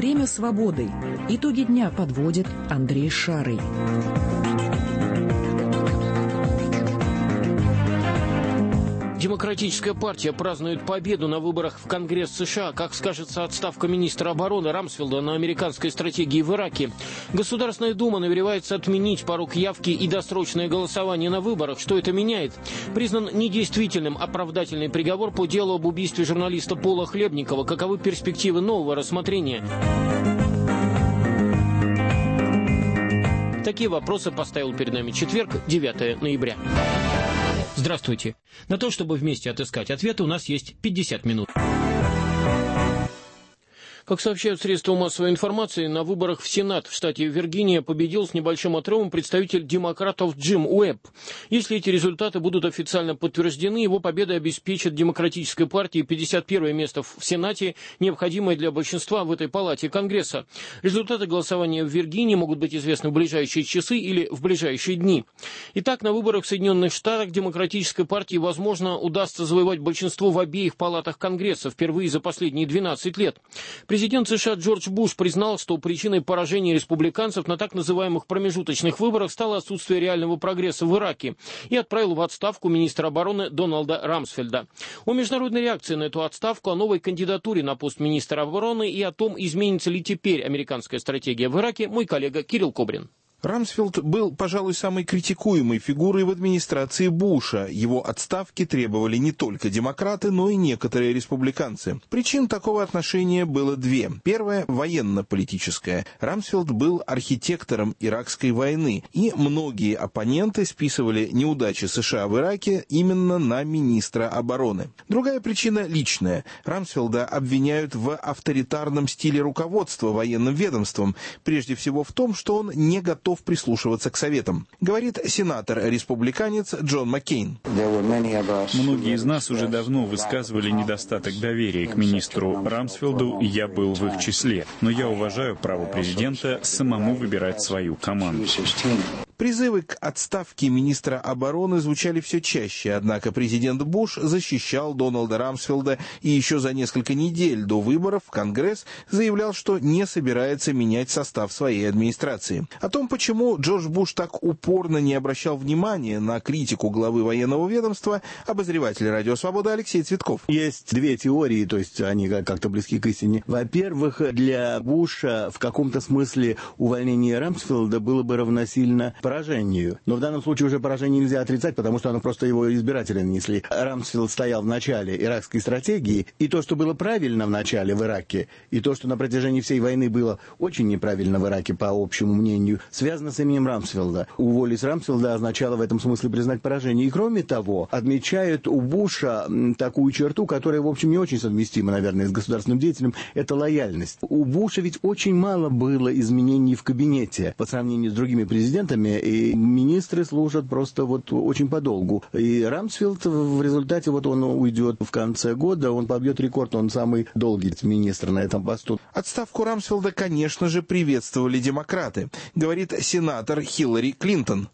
Время свободы. Итоги дня подводит Андрей Шарый. Демократическая партия празднует победу на выборах в Конгресс США. Как скажется отставка министра обороны Рамсфелда на американской стратегии в Ираке? Государственная дума намеревается отменить порог явки и досрочное голосование на выборах. Что это меняет? Признан недействительным оправдательный приговор по делу об убийстве журналиста Пола Хлебникова. Каковы перспективы нового рассмотрения? Такие вопросы поставил перед нами четверг, 9 ноября. Здравствуйте. На то, чтобы вместе отыскать ответы, у нас есть 50 минут. Как сообщают средства массовой информации, на выборах в Сенат в штате Виргиния победил с небольшим отрывом представитель демократов Джим Уэбб. Если эти результаты будут официально подтверждены, его победа обеспечит Демократической партии 51-е место в Сенате, необходимое для большинства в этой палате Конгресса. Результаты голосования в Виргинии могут быть известны в ближайшие часы или в ближайшие дни. Итак, на выборах в Соединенных Штатах Демократической партии, возможно, удастся завоевать большинство в обеих палатах Конгресса впервые за последние 12 лет. Президент США Джордж Буш признал, что причиной поражения республиканцев на так называемых промежуточных выборах стало отсутствие реального прогресса в Ираке и отправил в отставку министра обороны Дональда Рамсфельда. О международной реакции на эту отставку, о новой кандидатуре на пост министра обороны и о том, изменится ли теперь американская стратегия в Ираке, мой коллега Кирилл Кобрин. Рамсфелд был, пожалуй, самой критикуемой фигурой в администрации Буша. Его отставки требовали не только демократы, но и некоторые республиканцы. Причин такого отношения было две. Первая – военно-политическая. Рамсфелд был архитектором Иракской войны, и многие оппоненты списывали неудачи США в Ираке именно на министра обороны. Другая причина – личная. Рамсфелда обвиняют в авторитарном стиле руководства военным ведомством, прежде всего в том, что он не готов прислушиваться к советам, говорит сенатор-республиканец Джон Маккейн. Многие из нас уже давно высказывали недостаток доверия к министру Рамсфелду, и я был в их числе. Но я уважаю право президента самому выбирать свою команду. Призывы к отставке министра обороны звучали все чаще, однако президент Буш защищал Дональда Рамсфелда и еще за несколько недель до выборов в Конгресс заявлял, что не собирается менять состав своей администрации. О том, почему Джордж Буш так упорно не обращал внимания на критику главы военного ведомства, обозреватель «Радио Свобода» Алексей Цветков. Есть две теории, то есть они как-то близки к истине. Во-первых, для Буша в каком-то смысле увольнение Рамсфелда было бы равносильно поражению. Но в данном случае уже поражение нельзя отрицать, потому что оно просто его избиратели нанесли. Рамсфелд стоял в начале иракской стратегии, и то, что было правильно в начале в Ираке, и то, что на протяжении всей войны было очень неправильно в Ираке, по общему мнению, связано с именем Рамсфелда. Уволить Рамсфелда означало в этом смысле признать поражение. И кроме того, отмечают у Буша такую черту, которая, в общем, не очень совместима, наверное, с государственным деятелем, это лояльность. У Буша ведь очень мало было изменений в кабинете по сравнению с другими президентами, и министры служат просто вот очень подолгу. И Рамсфелд в результате вот он уйдет в конце года, он побьет рекорд, он самый долгий министр на этом посту. Отставку Рамсфелда, конечно же, приветствовали демократы, говорит сенатор Хиллари Клинтон.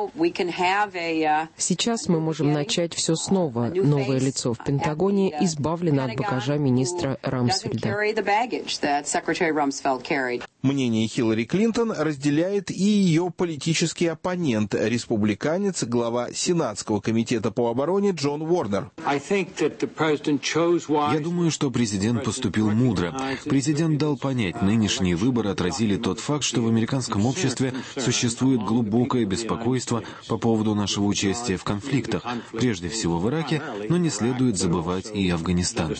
Сейчас мы можем начать все снова. Новое лицо в Пентагоне избавлено от багажа министра Рамсфельда. Мнение Хиллари Клинтон разделяет и ее политический оппонент, республиканец, глава Сенатского комитета по обороне Джон Уорнер. Я думаю, что президент поступил мудро. Президент дал понять, нынешние выборы отразили тот факт, что в американском обществе существует глубокое беспокойство по поводу нашего участия в конфликтах, прежде всего в Ираке, но не следует забывать и Афганистан.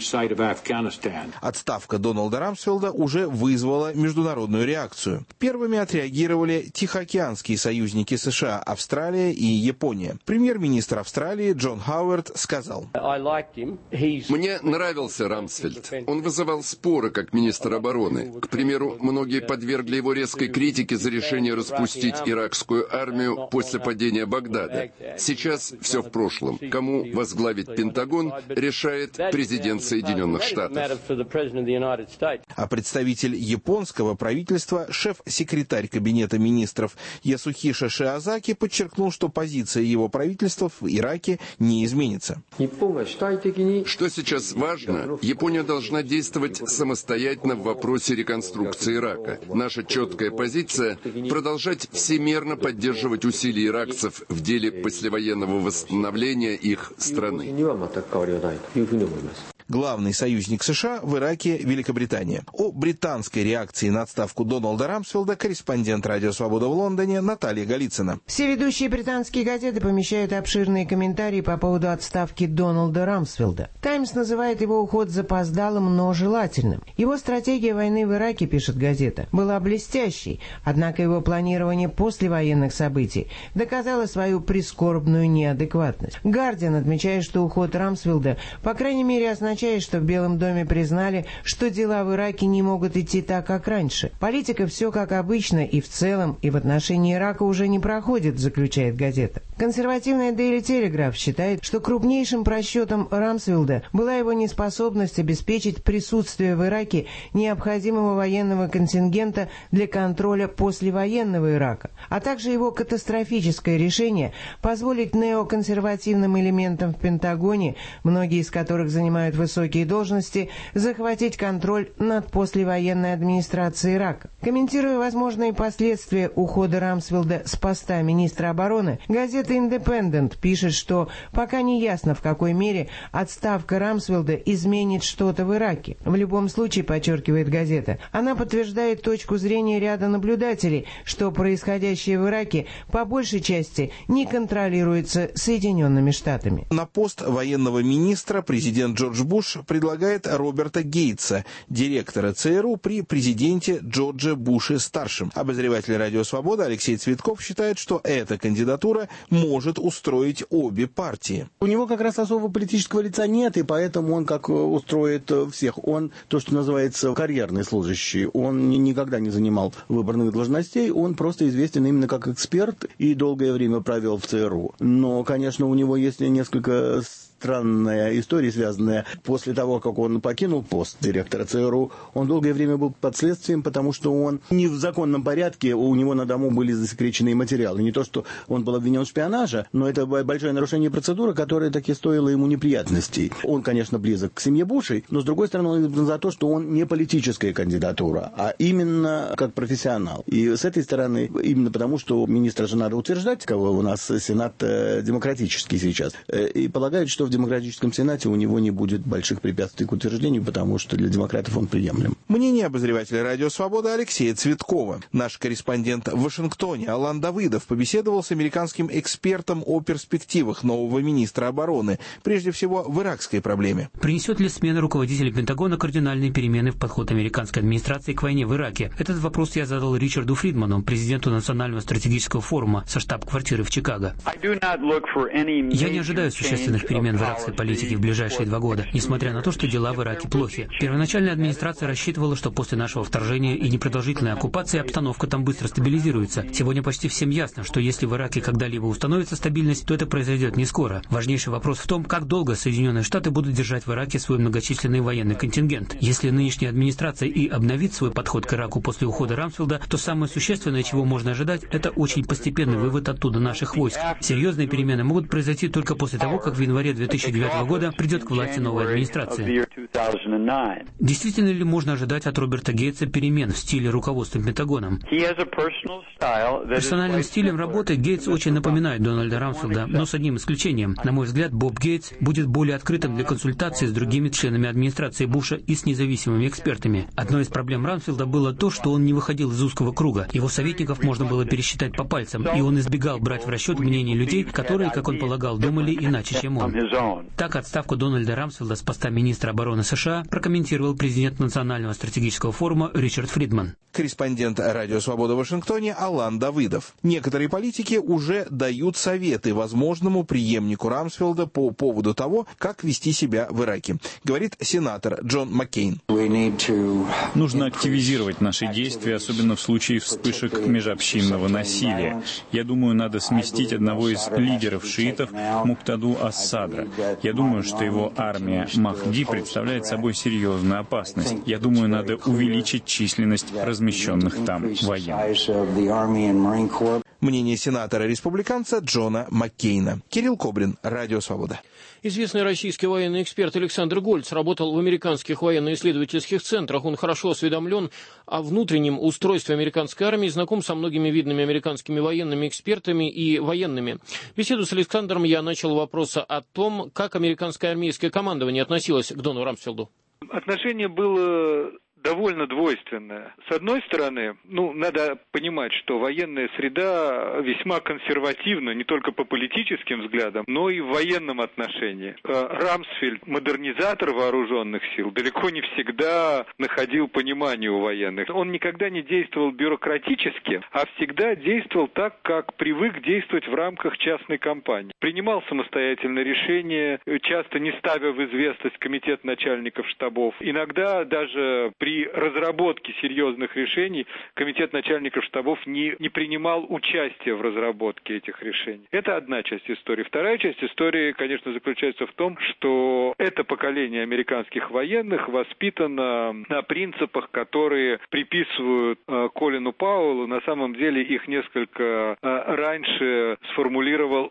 Отставка Дональда Рамсфелда уже вызвала международную реакцию. Первыми отреагировали тихоокеанские союзники США, Австралия и Япония. Премьер-министр Австралии Джон Хауард сказал: «Мне нравился Рамсфельд. Он вызывал споры как министр обороны. К примеру, многие подвергли его резкой критике за решение распустить иракскую армию после падения Багдада. Сейчас все в прошлом. Кому возглавить Пентагон, решает президент Соединенных Штатов». А представитель японской иракского правительства, шеф-секретарь Кабинета министров Ясухиша Шиазаки подчеркнул, что позиция его правительства в Ираке не изменится. Что сейчас важно, Япония должна действовать самостоятельно в вопросе реконструкции Ирака. Наша четкая позиция – продолжать всемерно поддерживать усилия иракцев в деле послевоенного восстановления их страны. Главный союзник США в Ираке – Великобритания. О британской реакции на отставку Дональда Рамсфелда корреспондент «Радио Свобода» в Лондоне Наталья Голицына. Все ведущие британские газеты помещают обширные комментарии по поводу отставки Дональда Рамсфелда. «Таймс» называет его уход запоздалым, но желательным. Его стратегия войны в Ираке, пишет газета, была блестящей, однако его планирование после военных событий доказало свою прискорбную неадекватность. «Гардиан» отмечает, что уход Рамсфелда, по крайней мере, означает, что в Белом доме признали, что дела в Ираке не могут идти так, как раньше. Политика все как обычно и в целом, и в отношении Ирака уже не проходит, заключает газета. Консервативная Daily Telegraph считает, что крупнейшим просчетом Рамсфелда была его неспособность обеспечить присутствие в Ираке необходимого военного контингента для контроля послевоенного Ирака, а также его катастрофическое решение позволить неоконсервативным элементам в Пентагоне, многие из которых занимают высокие должности, захватить контроль над послевоенной администрацией Ирака. Комментируя возможные последствия ухода Рамсфелда с поста министра обороны, газета «Индепендент» пишет, что пока не ясно, в какой мере отставка Рамсфелда изменит что-то в Ираке. В любом случае, подчеркивает газета, она подтверждает точку зрения ряда наблюдателей, что происходящее в Ираке по большей части не контролируется Соединенными Штатами. На пост военного министра президент Джордж Буш предлагает Роберта Гейтса, директора ЦРУ при президенте Джордже Буше-старшем. Обозреватель «Радио Свобода» Алексей Цветков считает, что эта кандидатура может устроить обе партии. У него как раз особого политического лица нет, и поэтому он как устроит всех. Он, то, что называется, карьерный служащий. Он никогда не занимал выборных должностей, он просто известен именно как эксперт и долгое время провел в ЦРУ. Но, конечно, у него есть несколько странная история, связанная после того, как он покинул пост директора ЦРУ. Он долгое время был под следствием, потому что он не в законном порядке, у него на дому были засекреченные материалы. Не то, что он был обвинен в шпионаже, но это большое нарушение процедуры, которое таки стоило ему неприятностей. Он, конечно, близок к семье Бушей, но, с другой стороны, он избран за то, что он не политическая кандидатура, а именно как профессионал. И с этой стороны, именно потому, что министра же надо утверждать, кого у нас Сенат демократический сейчас, и полагают, что в демократическом Сенате у него не будет больших препятствий к утверждению, потому что для демократов он приемлем. Мнение обозревателя «Радио Свобода» Алексея Цветкова. Наш корреспондент в Вашингтоне Алан Давыдов побеседовал с американским экспертом о перспективах нового министра обороны, прежде всего в иракской проблеме. Принесет ли смена руководителя Пентагона кардинальные перемены в подход американской администрации к войне в Ираке? Этот вопрос я задал Ричарду Фридману, президенту Национального стратегического форума со штаб-квартиры в Чикаго. Я не ожидаю существенных перемен в иракской политике в ближайшие 2 года, несмотря на то, что дела в Ираке плохи. Первоначальная администрация рассчитывала, что после нашего вторжения и непродолжительной оккупации обстановка там быстро стабилизируется. Сегодня почти всем ясно, что если в Ираке когда-либо установится стабильность, то это произойдет не скоро. Важнейший вопрос в том, как долго Соединенные Штаты будут держать в Ираке свой многочисленный военный контингент. Если нынешняя администрация и обновит свой подход к Ираку после ухода Рамсфелда, то самое существенное, чего можно ожидать, это очень постепенный вывод оттуда наших войск. Серьезные перемены могут произойти только после того, как в январе 2009 года придет к власти новая администрация. Действительно ли можно ожидать от Роберта Гейтса перемен в стиле руководства Пентагоном? Персональным стилем работы Гейтс очень напоминает Дональда Рамсфелда, но с одним исключением. На мой взгляд, Боб Гейтс будет более открытым для консультаций с другими членами администрации Буша и с независимыми экспертами. Одной из проблем Рамсфелда было то, что он не выходил из узкого круга. Его советников можно было пересчитать по пальцам, и он избегал брать в расчет мнение людей, которые, как он полагал, думали иначе, чем он. Так, отставку Дональда Рамсфелда с поста министра обороны США прокомментировал президент Национального стратегического форума Ричард Фридман. Корреспондент «Радио Свобода» в Вашингтоне Алан Давыдов. Некоторые политики уже дают советы возможному преемнику Рамсфелда по поводу того, как вести себя в Ираке, говорит сенатор Джон Маккейн. Нужно активизировать наши действия, особенно в случае вспышек межобщинного насилия. Я думаю, надо сместить одного из лидеров шиитов, Муктаду Ас-Садра. Я думаю, что его армия Махди представляет собой серьезную опасность. Я думаю, надо увеличить численность размещенных там военных. Мнение сенатора-республиканца Джона Маккейна. Кирилл Кобрин, Радио Свобода. Известный российский военный эксперт Александр Гольц работал в американских военно-исследовательских центрах. Он хорошо осведомлен о внутреннем устройстве американской армии, знаком со многими видными американскими военными экспертами и военными. Беседу с Александром я начал вопроса о том, как американское армейское командование относилось к Дону Рамсфелду. Отношение было довольно двойственное. С одной стороны, надо понимать, что военная среда весьма консервативна не только по политическим взглядам, но и в военном отношении. Рамсфельд, модернизатор вооруженных сил, далеко не всегда находил понимание у военных. Он никогда не действовал бюрократически, а всегда действовал так, как привык действовать в рамках частной компании. Принимал самостоятельные решения, часто не ставя в известность комитет начальников штабов. Иногда даже при разработке серьезных решений комитет начальников штабов не принимал участия в разработке этих решений. Это одна часть истории. Вторая часть истории, конечно, заключается в том, что это поколение американских военных воспитано на принципах, которые приписывают Колину Пауэллу. На самом деле их несколько раньше сформулировал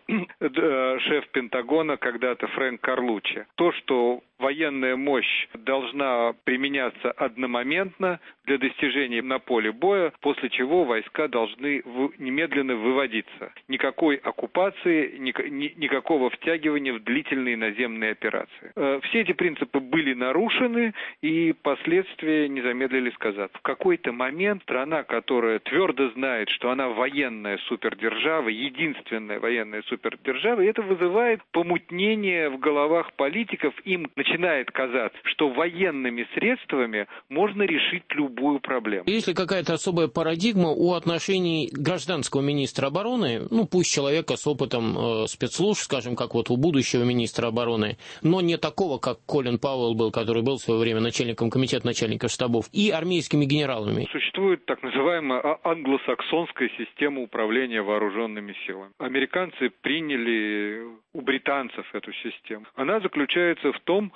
шеф Пентагона когда-то Фрэнк Карлуччи. То, что военная мощь должна применяться одномоментно для достижения на поле боя, после чего войска должны немедленно выводиться. Никакой оккупации, никакого втягивания в длительные наземные операции. Все эти принципы были нарушены, и последствия не замедлили сказаться. В какой-то момент страна, которая твердо знает, что она военная супердержава, единственная военная супердержава, и это вызывает помутнение в головах политиков. Им начинает казаться, что военными средствами можно решить любую проблему. Есть ли какая-то особая парадигма у отношений гражданского министра обороны, пусть человека с опытом спецслужб, скажем, как вот у будущего министра обороны, но не такого, как Колин Пауэлл был, который был в свое время начальником комитета начальников штабов, и армейскими генералами? Существует так называемая англосаксонская система управления вооруженными силами. Американцы приняли у британцев эту систему. Она заключается в том,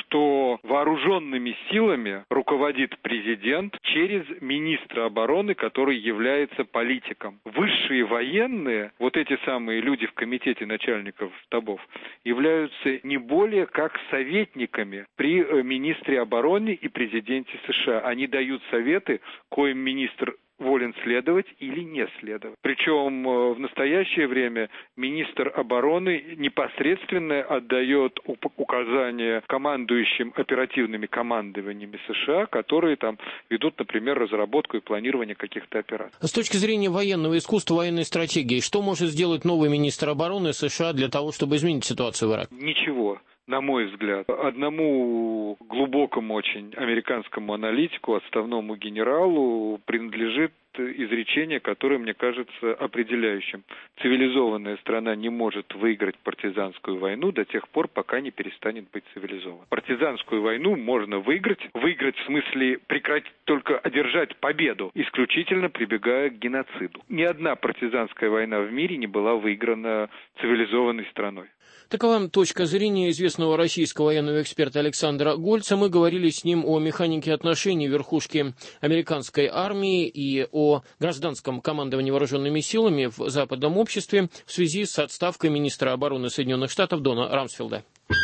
что вооруженными силами руководит президент через министра обороны, который является политиком. Высшие военные, вот эти самые люди в комитете начальников штабов, являются не более как советниками при министре обороны и президенте США. Они дают советы, коим министр волен следовать или не следовать. Причем в настоящее время министр обороны непосредственно отдает указания командующим оперативными командованиями США, которые там ведут, например, разработку и планирование каких-то операций. С точки зрения военного искусства, военной стратегии, что может сделать новый министр обороны США для того, чтобы изменить ситуацию в Ираке? Ничего. На мой взгляд, одному глубокому очень американскому аналитику, отставному генералу принадлежит изречение, которое, мне кажется, определяющим. Цивилизованная страна не может выиграть партизанскую войну до тех пор, пока не перестанет быть цивилизованной. Партизанскую войну можно выиграть в смысле прекратить, только одержать победу, исключительно прибегая к геноциду. Ни одна партизанская война в мире не была выиграна цивилизованной страной. Такова точка зрения известного российского военного эксперта Александра Гольца. Мы говорили с ним о механике отношений верхушки американской армии и о гражданском командовании вооруженными силами в западном обществе в связи с отставкой министра обороны Соединенных Штатов Дона Рамсфелда.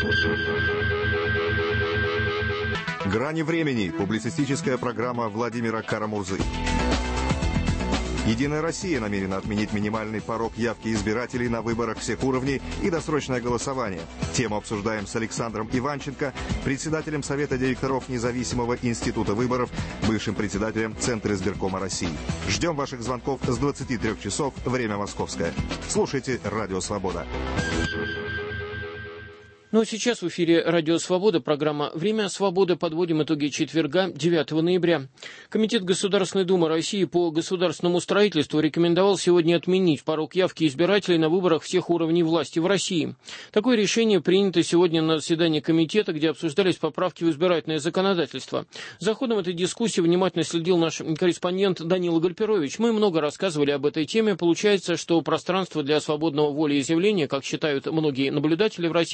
«Грани времени» – публицистическая программа Владимира Карамурзы. «Единая Россия» намерена отменить минимальный порог явки избирателей на выборах всех уровней и досрочное голосование. Тему обсуждаем с Александром Иванченко, председателем Совета директоров Независимого института выборов, бывшим председателем Центра избиркома России. Ждем ваших звонков с 23 часов, время московское. Слушайте «Радио Свобода». Ну а сейчас в эфире «Радио Свобода», программа «Время свободы». Подводим итоги четверга, 9 ноября. Комитет Государственной Думы России по государственному строительству рекомендовал сегодня отменить порог явки избирателей на выборах всех уровней власти в России. Такое решение принято сегодня на заседании комитета, где обсуждались поправки в избирательное законодательство. За ходом этой дискуссии внимательно следил наш корреспондент Данила Гальперович. Мы много рассказывали об этой теме. Получается, что пространство для свободного волеизъявления, как считают многие наблюдатели в России, становится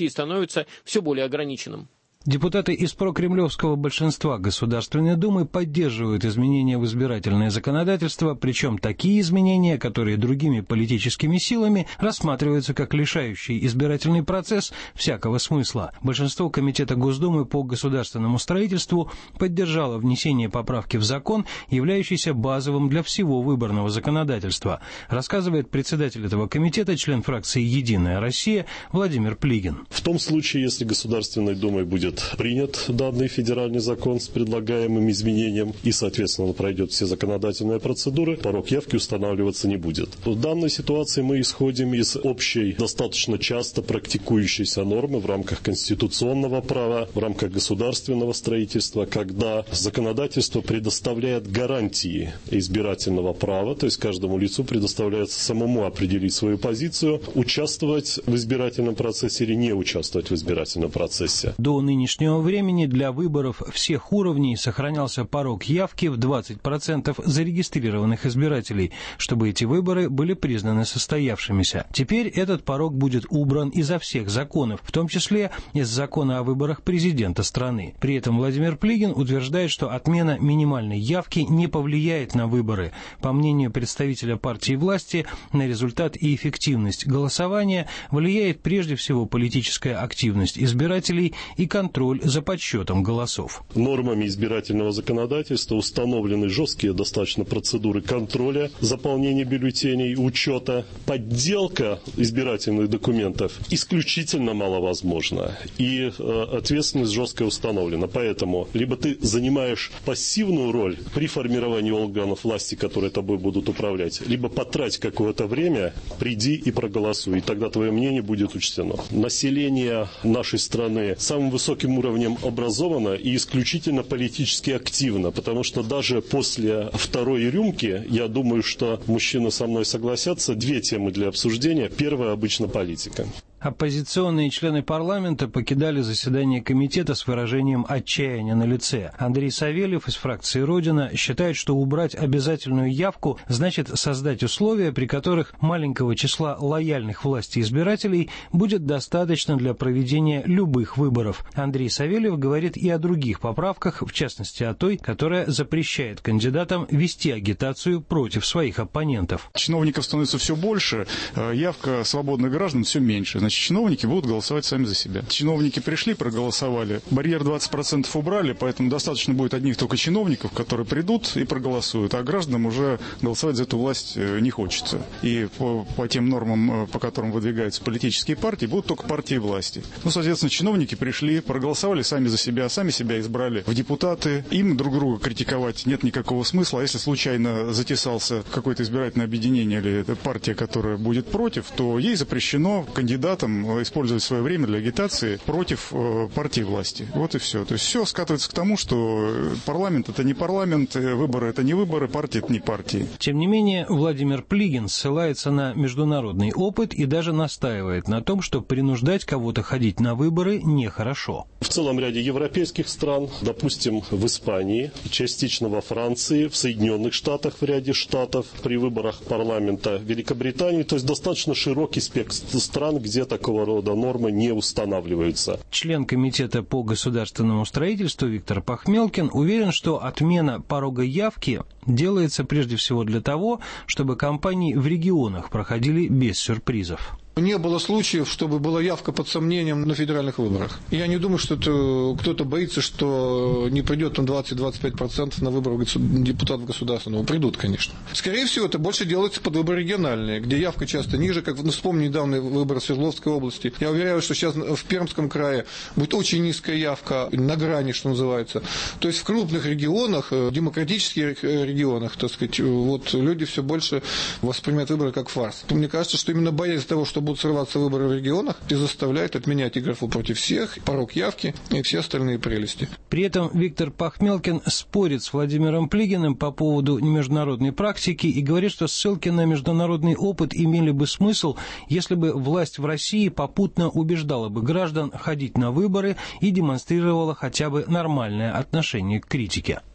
становится все более ограниченным. Депутаты из прокремлевского большинства Государственной Думы поддерживают изменения в избирательное законодательство, причем такие изменения, которые другими политическими силами рассматриваются как лишающие избирательный процесс всякого смысла. Большинство Комитета Госдумы по государственному строительству поддержало внесение поправки в закон, являющийся базовым для всего выборного законодательства, рассказывает председатель этого комитета, член фракции «Единая Россия» Владимир Плигин. В том случае, если Государственной Думой будет принят данный федеральный закон с предлагаемым изменением и, соответственно, пройдет все законодательные процедуры, порог явки устанавливаться не будет. В данной ситуации мы исходим из общей, достаточно часто практикующейся нормы в рамках конституционного права, в рамках государственного строительства, когда законодательство предоставляет гарантии избирательного права, то есть каждому лицу предоставляется самому определить свою позицию, участвовать в избирательном процессе или не участвовать в избирательном процессе. До нынешнего времени для выборов всех уровней сохранялся порог явки в 20% зарегистрированных избирателей, чтобы эти выборы были признаны состоявшимися. Теперь этот порог будет убран изо всех законов, в том числе из закона о выборах президента страны. При этом Владимир Плигин утверждает, что отмена минимальной явки не повлияет на выборы. По мнению представителя партии власти, на результат и эффективность голосования влияет прежде всего политическая активность избирателей и контроль за подсчетом голосов. Нормами избирательного законодательства установлены жесткие достаточно процедуры контроля, заполнения бюллетеней, учета. Подделка избирательных документов исключительно маловозможна. И ответственность жесткая установлена. Поэтому либо ты занимаешь пассивную роль при формировании органов власти, которые тобой будут управлять, либо потрать какое-то время, приди и проголосуй. И тогда твое мнение будет учтено. Население нашей страны самым высоким уровнем образовано и исключительно политически активно, потому что даже после второй рюмки, я думаю, что мужчины со мной согласятся, две темы для обсуждения. Первая обычно политика. Оппозиционные члены парламента покидали заседание комитета с выражением отчаяния на лице. Андрей Савельев из фракции «Родина» считает, что убрать обязательную явку значит создать условия, при которых маленького числа лояльных власти избирателей будет достаточно для проведения любых выборов. Андрей Савельев говорит и о других поправках, в частности о той, которая запрещает кандидатам вести агитацию против своих оппонентов. Чиновников становится все больше, явка свободных граждан все меньше. Значит, чиновники будут голосовать сами за себя. Чиновники пришли, проголосовали, барьер 20% убрали, поэтому достаточно будет одних только чиновников, которые придут и проголосуют, а гражданам уже голосовать за эту власть не хочется. И по тем нормам, по которым выдвигаются политические партии, будут только партии власти. Ну, соответственно, чиновники пришли, проголосовали сами за себя, сами себя избрали в депутаты. Им друг друга критиковать нет никакого смысла. А если случайно затесался какое-то избирательное объединение или партия, которая будет против, то ей запрещено кандидатам использовать свое время для агитации против партии власти. Вот и все. То есть все скатывается к тому, что парламент — это не парламент, выборы — это не выборы, партии — это не партии. Тем не менее, Владимир Плигин ссылается на международный опыт и даже настаивает на том, что принуждать кого-то ходить на выборы нехорошо. В целом ряде европейских стран, допустим, в Испании, частично во Франции, в Соединенных Штатах, в ряде штатов, при выборах парламента Великобритании, то есть достаточно широкий спектр стран, где такого рода нормы не устанавливаются. Член Комитета по государственному строительству Виктор Пахмелкин уверен, что отмена порога явки делается прежде всего для того, чтобы кампании в регионах проходили без сюрпризов. Не было случаев, чтобы была явка под сомнением на федеральных выборах. Я не думаю, что кто-то боится, что не придет там 20-25% на выборы депутатов Государственного. Придут, конечно. Скорее всего, это больше делается под выборы региональные, где явка часто ниже, как вспомни недавний выбор в Свердловской области. Я уверяю, что сейчас в Пермском крае будет очень низкая явка, на грани, что называется. То есть в крупных регионах, демократических регионах, так сказать, вот люди все больше воспринимают выборы как фарс. Мне кажется, что именно боязнь того, что будут срываться выборы в регионах, и заставляет отменять и графу против всех, порог явки и все остальные прелести. При этом Виктор Пахмелкин спорит с Владимиром Плигиным по поводу международной практики и говорит, что ссылки на международный опыт имели бы смысл, если бы власть в России попутно убеждала бы граждан ходить на выборы и демонстрировала хотя бы нормальное отношение к критике.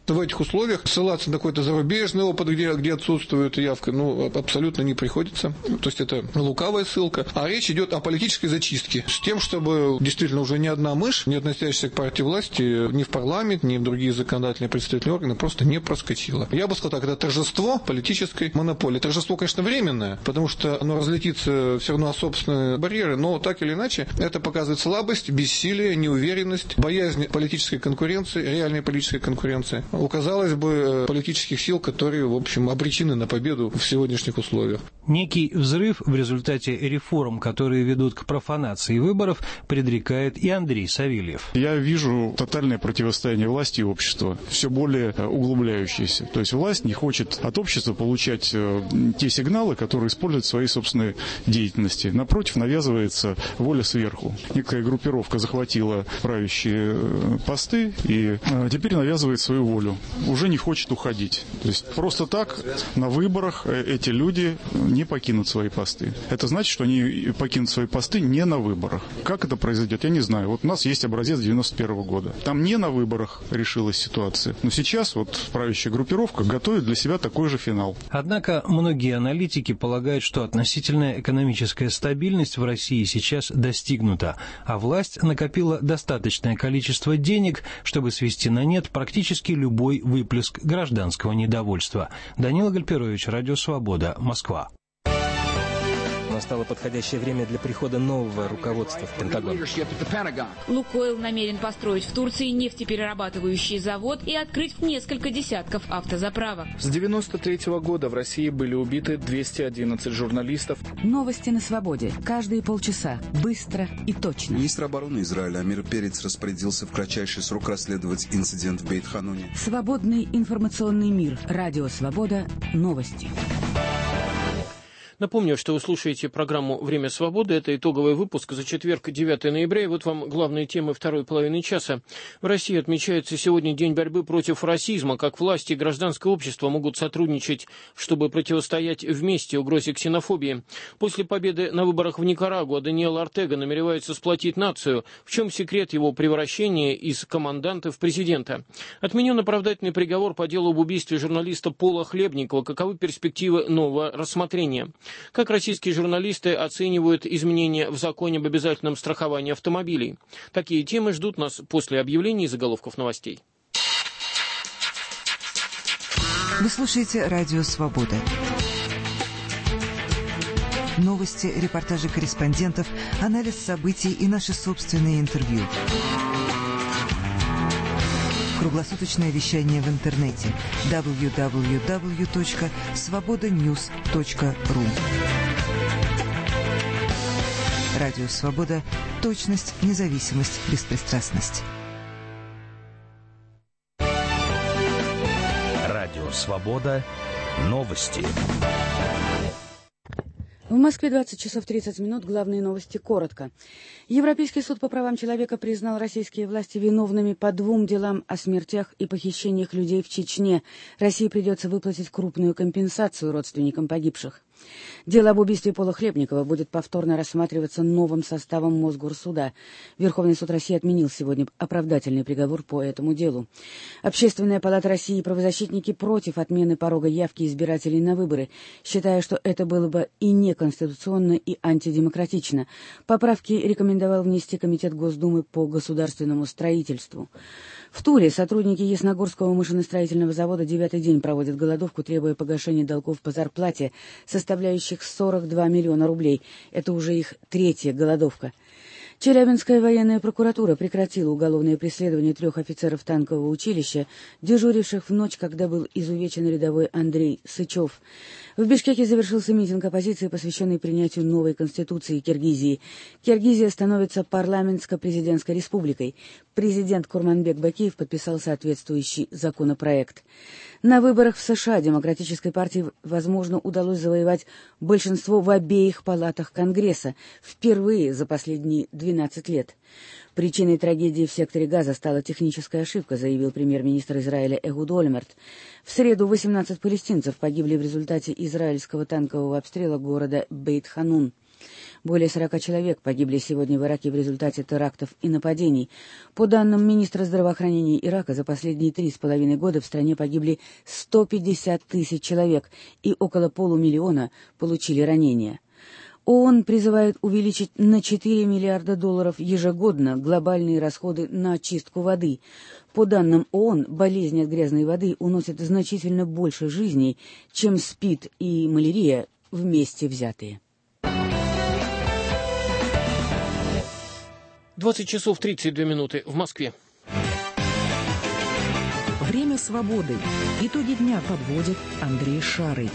В этих условиях ссылаться на какой-то зарубежный опыт, где отсутствует явка, абсолютно не приходится. То есть это лукавая ссылка. А речь идет о политической зачистке. С тем, чтобы действительно уже ни одна мышь, не относящаяся к партии власти, ни в парламент, ни в другие законодательные представительные органы просто не проскочила. Я бы сказал так, это торжество политической монополии. Торжество, конечно, временное, потому что оно разлетится все равно о собственные барьеры, но так или иначе это показывает слабость, бессилие, неуверенность, боязнь политической конкуренции, реальной политической конкуренции. У, казалось бы, политических сил, которые, в общем, обречены на победу в сегодняшних условиях. Некий взрыв в результате реформ, которые ведут к профанации выборов, предрекает и Андрей Савельев. Я вижу тотальное противостояние власти и общества, все более углубляющееся. То есть власть не хочет от общества получать те сигналы, которые используют в своей собственной деятельности. Напротив, навязывается воля сверху. Некая группировка захватила правящие посты и теперь навязывает свою волю. Уже не хочет уходить. То есть просто так на выборах эти люди не покинут свои посты. Это значит, что они покинут свои посты не на выборах. Как это произойдет, я не знаю. Вот у нас есть образец 91 года. Там не на выборах решилась ситуация. Но сейчас вот правящая группировка готовит для себя такой же финал. Однако многие аналитики полагают, что относительная экономическая стабильность в России сейчас достигнута, а власть накопила достаточное количество денег, чтобы свести на нет практически любой выплеск гражданского недовольства. Данила Гальперович, Радио Свобода, Москва. Настало подходящее время для прихода нового руководства в Пентагон. «Лукойл» намерен построить в Турции нефтеперерабатывающий завод и открыть несколько десятков автозаправок. С 1993 года в России были убиты 211 журналистов. Новости на свободе. Каждые полчаса. Быстро и точно. Министр обороны Израиля Амир Перец распорядился в кратчайший срок расследовать инцидент в Бейт-Хануне. Свободный информационный мир. Радио Свобода. Новости. Напомню, что вы слушаете программу «Время свободы». Это итоговый выпуск за четверг, 9 ноября. И вот вам главные темы второй половины часа. В России отмечается сегодня День борьбы против расизма. Как власти и гражданское общество могут сотрудничать, чтобы противостоять вместе угрозе ксенофобии. После победы на выборах в Никарагуа Даниэл Ортега намеревается сплотить нацию. В чем секрет его превращения из команданта в президента? Отменен оправдательный приговор по делу об убийстве журналиста Пола Хлебникова. Каковы перспективы нового рассмотрения? Как российские журналисты оценивают изменения в законе об обязательном страховании автомобилей? Такие темы ждут нас после объявлений и заголовков новостей. Вы слушаете Радио Свобода. Новости, репортажи корреспондентов, анализ событий и наши собственные интервью. Круглосуточное вещание в интернете www.svobodanews.ru. Радио Свобода. Точность, независимость, беспристрастность. Радио Свобода. Новости. В Москве 20 часов 30 минут. Главные новости коротко. Европейский суд по правам человека признал российские власти виновными по 2 делам о смертях и похищениях людей в Чечне. России придется выплатить крупную компенсацию родственникам погибших. Дело об убийстве Пола Хлебникова будет повторно рассматриваться новым составом Мосгорсуда. Верховный суд России отменил сегодня оправдательный приговор по этому делу. Общественная палата России и правозащитники против отмены порога явки избирателей на выборы, считая, что это было бы и неконституционно, и антидемократично. Поправки рекомендовал внести Комитет Госдумы по государственному строительству. В Туле сотрудники Ясногорского машиностроительного завода 9-й день проводят голодовку, требуя погашения долгов по зарплате, составляющих 42 миллиона рублей. Это уже их 3-я голодовка. Челябинская военная прокуратура прекратила уголовное преследование 3 офицеров танкового училища, дежуривших в ночь, когда был изувечен рядовой Андрей Сычев. В Бишкеке завершился митинг оппозиции, посвященный принятию новой конституции Киргизии. Киргизия становится парламентско-президентской республикой. Президент Курманбек Бакиев подписал соответствующий законопроект. На выборах в США Демократической партии, возможно, удалось завоевать большинство в обеих палатах Конгресса впервые за последние 12 лет. Причиной трагедии в секторе Газа стала техническая ошибка, заявил премьер-министр Израиля Эхуд Ольмерт. В среду 18 палестинцев погибли в результате израильского танкового обстрела города Бейт-Ханун. Более 40 человек погибли сегодня в Ираке в результате терактов и нападений. По данным министра здравоохранения Ирака, за последние 3,5 года в стране погибли 150 тысяч человек, и около полумиллиона получили ранения. ООН призывает увеличить на $4 миллиарда ежегодно глобальные расходы на очистку воды. По данным ООН, болезни от грязной воды уносят значительно больше жизней, чем СПИД и малярия вместе взятые. 20 часов 32 минуты в Москве. Время свободы. Итоги дня подводит Андрей Шарый.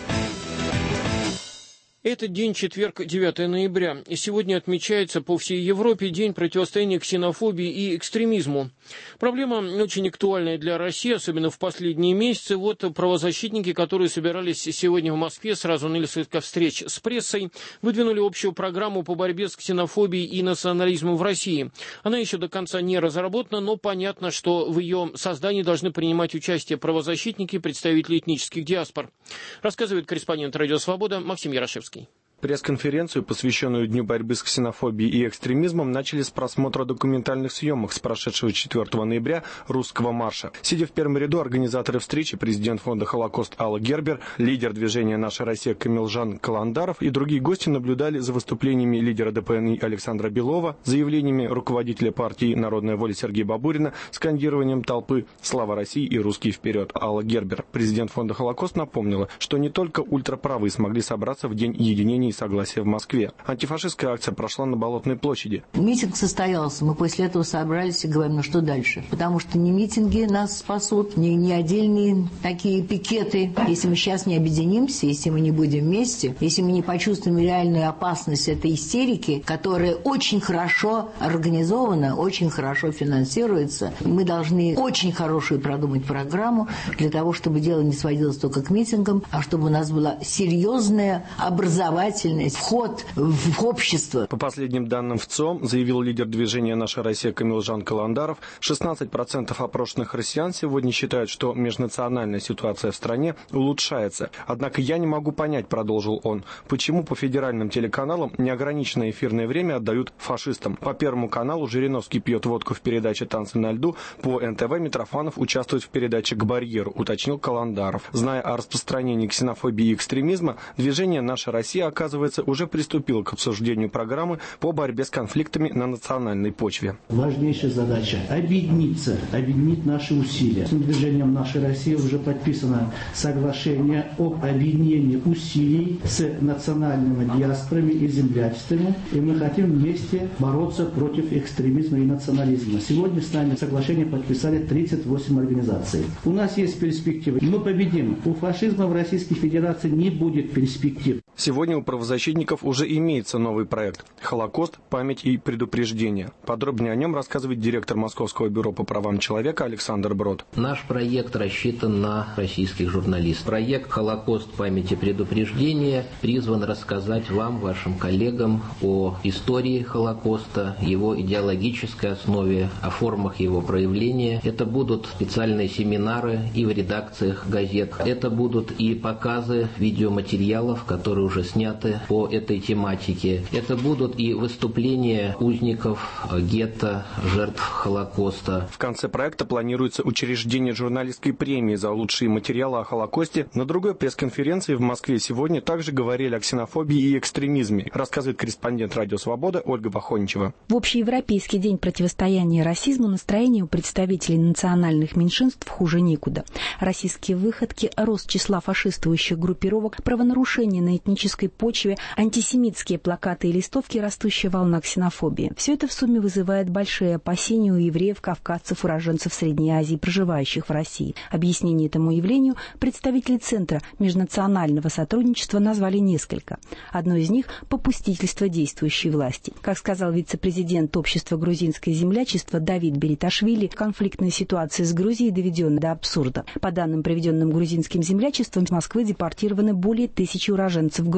Этот день, четверг, 9 ноября, и сегодня отмечается по всей Европе День противостояния ксенофобии и экстремизму. Проблема очень актуальная для России, особенно в последние месяцы. Вот правозащитники, которые собирались сегодня в Москве сразу на несколько встреч с прессой, выдвинули общую программу по борьбе с ксенофобией и национализмом в России. Она еще до конца не разработана, но понятно, что в ее создании должны принимать участие правозащитники и представители этнических диаспор. Рассказывает корреспондент «Радио Свобода» Максим Ярошевский. Пресс-конференцию, посвященную Дню борьбы с ксенофобией и экстремизмом, начали с просмотра документальных съемок с прошедшего 4 ноября русского марша. Сидя в первом ряду, организаторы встречи, президент фонда «Холокост» Алла Гербер, лидер движения «Наша Россия» Камилжан Каландаров и другие гости наблюдали за выступлениями лидера ДПНИ Александра Белова, заявлениями руководителя партии «Народная воля» Сергея Бабурина, скандированием толпы «Слава России» и «Русские вперед». Алла Гербер, президент фонда «Холокост», напомнила, что не только ультраправые смогли собраться в День единения и согласия в Москве. Антифашистская акция прошла на Болотной площади. Митинг состоялся, мы после этого собрались и говорим, ну что дальше? Потому что не митинги нас спасут, не отдельные такие пикеты. Если мы сейчас не объединимся, если мы не будем вместе, если мы не почувствуем реальную опасность этой истерики, которая очень хорошо организована, очень хорошо финансируется, мы должны очень хорошую продумать программу для того, чтобы дело не сводилось только к митингам, а чтобы у нас была серьезная образовательная вход в общество. По последним данным ВЦИОМ, заявил лидер движения «Наша Россия» Камилжан Каландаров, 16% опрошенных россиян сегодня считают, что межнациональная ситуация в стране улучшается. Однако я не могу понять, продолжил он, почему по федеральным телеканалам неограниченное эфирное время отдают фашистам. По Первому каналу Жириновский пьет водку в передаче «Танцы на льду», по НТВ Митрофанов участвует в передаче «К барьеру», уточнил Каландаров. Зная о распространении ксенофобии и экстремизма, движение «Наша Россия», оказывается, уже приступил к обсуждению программы по борьбе с конфликтами на национальной почве. Важнейшая задача – объединиться, объединить наши усилия. С движением «Наша Россия» уже подписано соглашение об объединении усилий с национальными диаспорами и землячествами, и мы хотим вместе бороться против экстремизма и национализма. Сегодня с нами соглашение подписали 38 организаций. У нас есть перспективы. Мы победим. У фашизма в Российской Федерации не будет перспектив. Сегодня у правозащитников уже имеется новый проект «Холокост. Память и предупреждение». Подробнее о нем рассказывает директор Московского бюро по правам человека Александр Брод. Наш проект рассчитан на российских журналистов. Проект «Холокост. Память и предупреждение» призван рассказать вам, вашим коллегам, о истории Холокоста, его идеологической основе, о формах его проявления. Это будут специальные семинары и в редакциях газет. Это будут и показы видеоматериалов, которые уже сняты по этой тематике. Это будут и выступления узников гетто, жертв Холокоста. В конце проекта планируется учреждение журналистской премии за лучшие материалы о Холокосте. На другой пресс-конференции в Москве сегодня также говорили о ксенофобии и экстремизме, рассказывает корреспондент «Радио Свобода» Ольга Бахоничева. В Общеевропейский день противостояния расизму настроение у представителей национальных меньшинств хуже некуда. Российские выходки, рост числа фашистующих группировок, правонарушения на этнической почве, антисемитские плакаты и листовки, растущая волна ксенофобии. Все это в сумме вызывает большие опасения у евреев, кавказцев, уроженцев Средней Азии, проживающих в России. Объяснение этому явлению представители Центра межнационального сотрудничества назвали несколько. Одно из них – попустительство действующей власти. Как сказал вице-президент Общества грузинское землячество Давид Бериташвили, конфликтная ситуация с Грузией доведена до абсурда. По данным, приведенным грузинским землячеством, из Москвы депортированы более 1000 уроженцев Грузии.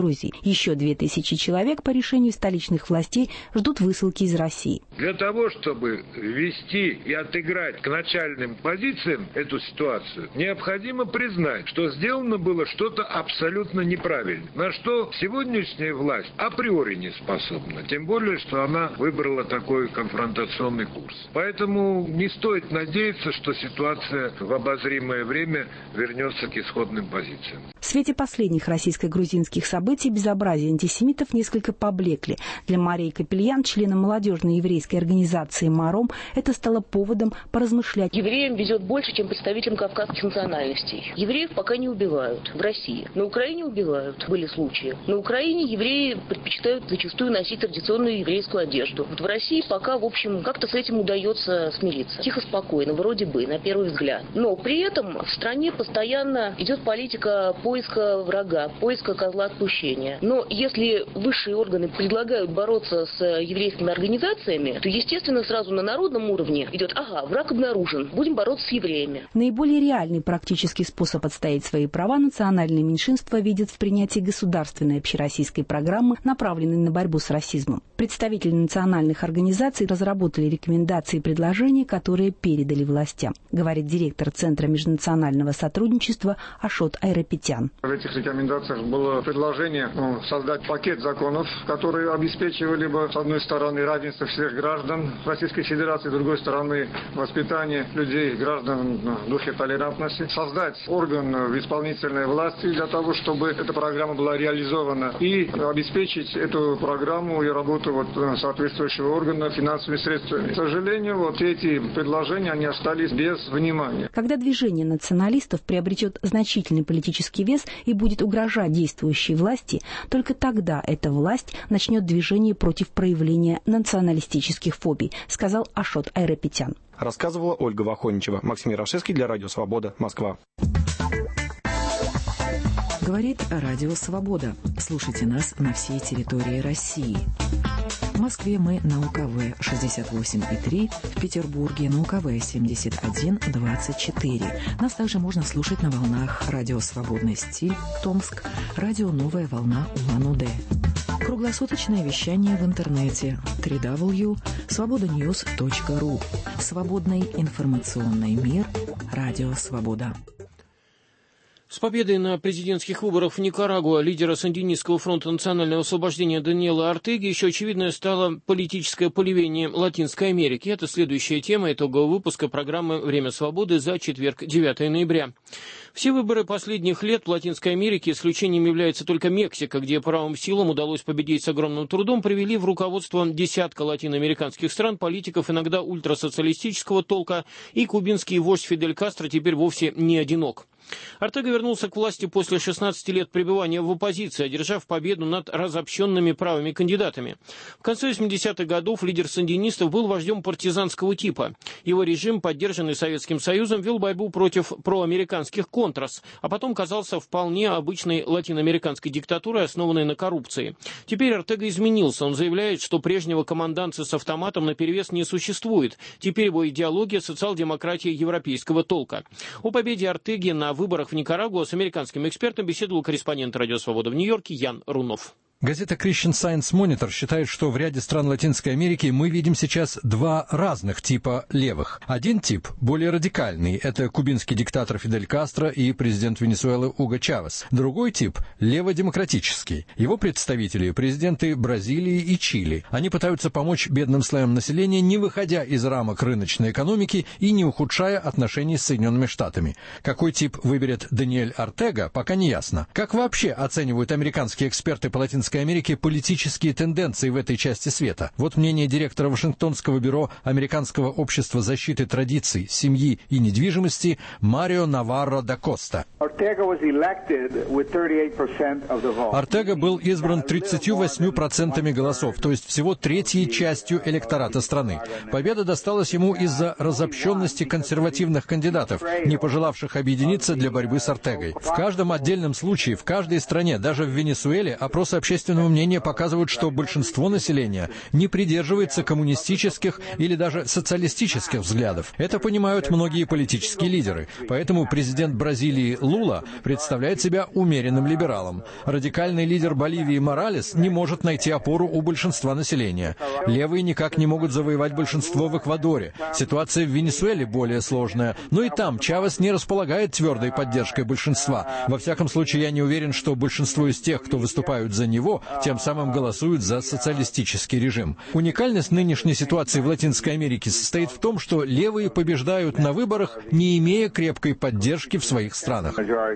Еще 2000 человек по решению столичных властей ждут высылки из России. Для того, чтобы ввести и отыграть к начальным позициям эту ситуацию, необходимо признать, что сделано было что-то абсолютно неправильно, на что сегодняшняя власть априори не способна, тем более, что она выбрала такой конфронтационный курс. Поэтому не стоит надеяться, что ситуация в обозримое время вернется к исходным позициям. В свете последних российско-грузинских событий безобразие антисемитов несколько поблекли. Для Марии Капельян, члена молодежной еврейской организации «Маром», это стало поводом поразмышлять. Евреям везет больше, чем представителям кавказских национальностей. Евреев пока не убивают в России. На Украине убивают, были случаи. На Украине евреи предпочитают зачастую носить традиционную еврейскую одежду. Вот в России пока, в общем, как-то с этим удается смириться. Тихо, спокойно, вроде бы, на первый взгляд. Но при этом в стране постоянно идет политика поиска врага, поиска козла отпущения. Но если высшие органы предлагают бороться с еврейскими организациями, то, естественно, сразу на народном уровне идет: ага, враг обнаружен, будем бороться с евреями. Наиболее реальный практический способ отстоять свои права национальные меньшинства видят в принятии государственной общероссийской программы, направленной на борьбу с расизмом. Представители национальных организаций разработали рекомендации и предложения, которые передали властям, говорит директор Центра межнационального сотрудничества Ашот Айрапетян. В этих рекомендациях было предложение создать пакет законов, которые обеспечивали бы, с одной стороны, равенство всех граждан Российской Федерации, с другой стороны, воспитание людей, граждан в духе толерантности, создать орган в исполнительной власти для того, чтобы эта программа была реализована, и обеспечить эту программу и работу соответствующего органа финансовыми средствами. К сожалению, эти предложения, они остались без внимания. Когда движение националистов приобретет значительный политический вес и будет угрожать действующей власти, только тогда эта власть начнет движение против проявления националистических фобий, сказал Ашот Айрапетян. Рассказывала Ольга Вахоничева. Максим Ярошевский для Радио Свобода, Москва. Говорит Радио Свобода. Слушайте нас на всей территории России. В Москве мы на УКВ 68,3, в Петербурге на УКВ 71,24. Нас также можно слушать на волнах Радио Свободный стиль, Томск, Радио Новая волна Улан-Удэ. Круглосуточное вещание в интернете www.svobodanews.ru. Свободный информационный мир. Радио Свобода. С победой на президентских выборах в Никарагуа лидера Сандинистского фронта национального освобождения Даниэла Ортеги еще очевидное стало политическое поливение Латинской Америки. Это следующая тема итогового выпуска программы «Время свободы» за четверг, 9 ноября. Все выборы последних лет в Латинской Америке, исключением является только Мексика, где правым силам удалось победить с огромным трудом, привели в руководство десятка латиноамериканских стран политиков, иногда ультрасоциалистического толка, и кубинский вождь Фидель Кастро теперь вовсе не одинок. Ортега вернулся к власти после 16 лет пребывания в оппозиции, одержав победу над разобщенными правыми кандидатами. В конце 80-х годов лидер сандинистов был вождем партизанского типа. Его режим, поддержанный Советским Союзом, вел борьбу против проамериканских контрас, а потом казался вполне обычной латиноамериканской диктатурой, основанной на коррупции. Теперь Ортега изменился. Он заявляет, что прежнего команданца с автоматом наперевес не существует. Теперь его идеология – социал-демократия европейского толка. О победе Ортеги на выборах в Никарагуа с американским экспертом беседовал корреспондент Радио Свобода в Нью-Йорке Ян Рунов. Газета Christian Science Monitor считает, что в ряде стран Латинской Америки мы видим сейчас два разных типа левых. Один тип, более радикальный, это кубинский диктатор Фидель Кастро и президент Венесуэлы Уго Чавес. Другой тип, лево-демократический. Его представители – президенты Бразилии и Чили. Они пытаются помочь бедным слоям населения, не выходя из рамок рыночной экономики и не ухудшая отношений с Соединенными Штатами. Какой тип выберет Даниэль Ортега, пока не ясно. Как вообще оценивают американские эксперты по Латинской Америке политические тенденции в этой части света? Вот мнение директора Вашингтонского бюро Американского общества защиты традиций, семьи и недвижимости Марио Наварро да Коста. Ортега был избран 38% голосов, то есть всего третьей частью электората страны. Победа досталась ему из-за разобщенности консервативных кандидатов, не пожелавших объединиться для борьбы с Ортегой. В каждом отдельном случае, в каждой стране, даже в Венесуэле, опросы общественного общественного мнения показывают, что большинство населения не придерживается коммунистических или даже социалистических взглядов. Это понимают многие политические лидеры. Поэтому президент Бразилии Лула представляет себя умеренным либералом. Радикальный лидер Боливии Моралес не может найти опору у большинства населения. Левые никак не могут завоевать большинство в Эквадоре. Ситуация в Венесуэле более сложная. Но и там Чавес не располагает твердой поддержкой большинства. Во всяком случае, я не уверен, что большинство из тех, кто выступают за него, тем самым голосуют за социалистический режим. Уникальность нынешней ситуации в Латинской Америке состоит в том, что левые побеждают на выборах, не имея крепкой поддержки в своих странах.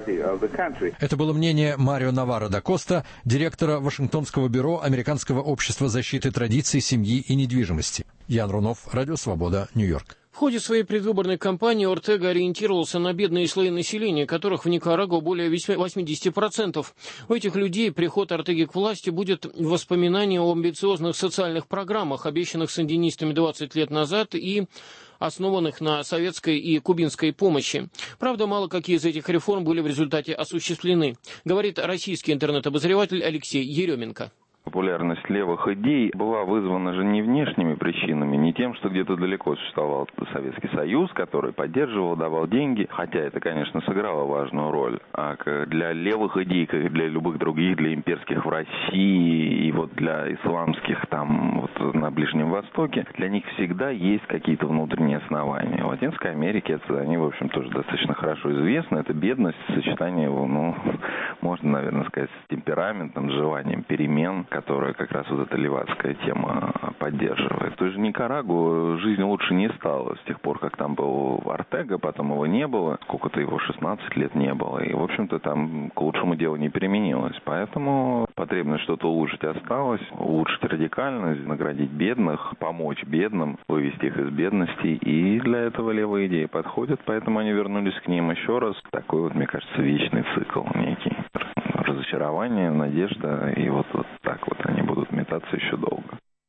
Это было мнение Марио Наварро да Коста, директора Вашингтонского бюро Американского общества защиты традиций, семьи и недвижимости. Ян Рунов, Радио Свобода, Нью-Йорк. В ходе своей предвыборной кампании Ортега ориентировался на бедные слои населения, которых в Никарагуа более 80%. У этих людей приход Ортеги к власти будет воспоминание о амбициозных социальных программах, обещанных сандинистами 20 лет назад и основанных на советской и кубинской помощи. Правда, мало какие из этих реформ были в результате осуществлены, говорит российский интернет-обозреватель Алексей Еременко. Популярность левых идей была вызвана же не внешними причинами, не тем, что где-то далеко существовал Советский Союз, который поддерживал, давал деньги, хотя это, конечно, сыграло важную роль. А для левых идей, как и для любых других, для имперских в России и вот для исламских там вот на Ближнем Востоке, для них всегда есть какие-то внутренние основания. В Латинской Америке они, в общем, тоже достаточно хорошо известны. Это бедность, сочетание его, можно, наверное, сказать, с темпераментом, с желанием перемен, которая как раз вот эта левацкая тема поддерживает. В той же Никарагуа жизнь лучше не стала с тех пор, как там был Ортега, потом его не было, сколько-то его 16 лет не было, и, в общем-то, там к лучшему делу не переменилось. Поэтому потребность что-то улучшить осталась, улучшить радикальность, наградить бедных, помочь бедным, вывести их из бедности, и для этого левые идеи подходят, поэтому они вернулись к ним еще раз. Такой вот, мне кажется, вечный цикл некий. Разочарование, надежда, и вот так вот они будут метаться еще долго.